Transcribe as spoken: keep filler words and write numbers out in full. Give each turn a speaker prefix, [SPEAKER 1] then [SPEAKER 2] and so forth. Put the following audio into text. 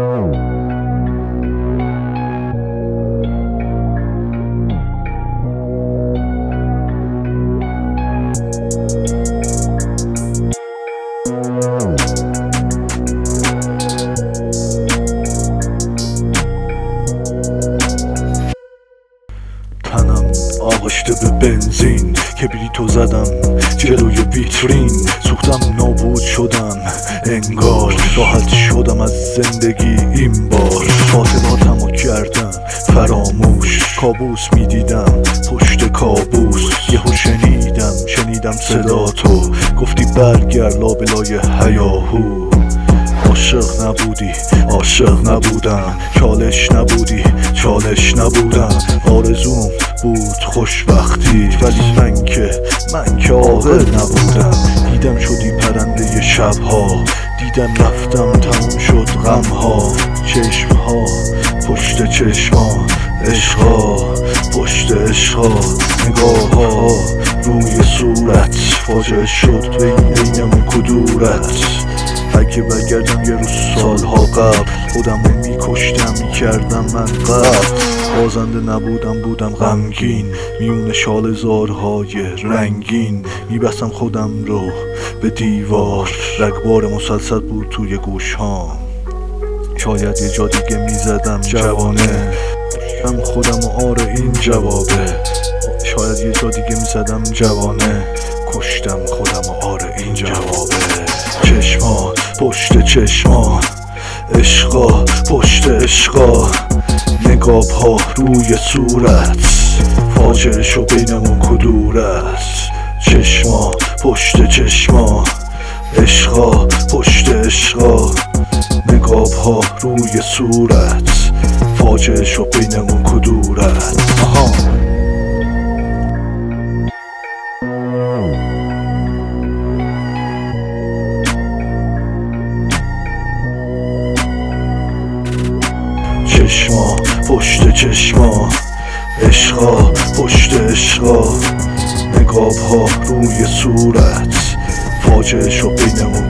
[SPEAKER 1] تنم آغشته به بنزین، کبریتو زدم جلوی ویترین، سوختم نابود شدم انگار، راحت شدم از زندگی این بار. خاطراتمو کردم فراموش، کابوس میدیدم پشت کابوس. یهو شنیدم شنیدم صدا تو، گفتی برگرد لابلای هیاهو. عاشق نبودی عاشق نبودم، چالش نبودی چالش نبودم. آرزوم بود خوشبختی، ولی من که من که عاقل نبودم. دیدم شدی پرنده شبها، دیدم رفتم تموم شد غمها. چشمها پشت چشما، عشقا پشت عشقا، نگاهها روی صورت. فاجعه شد بینمون کدورت. اگه برگردم یه روز سالها قبل، خودمو میکشتم میکردم من قبل. بازنده نبودم بودم غمگین، میون شال زارهای رنگین. میبستم خودم رو به دیوار، رگبار مسلسل بود توی گوشهام. شاید یه جا دیگه میزدم جوانه، کشتم خودم و آره این جوابه. شاید یه جا دیگه میزدم جوانه، کشتم خودم و آره این جوابه. چشما پشت چشما، عشقا پشت عشقا، نقاب ها روی صورت. فاجعه شو بینمون کدورت. چشما پشت چشما، عشقا پشت عشقا، نقاب ها روی صورت. فاجعه شو بینمون کدورت. آها چشما پشت چشما، عشقا پشت عشقا، نقاب ها روی صورت. فاجعه شو بینمون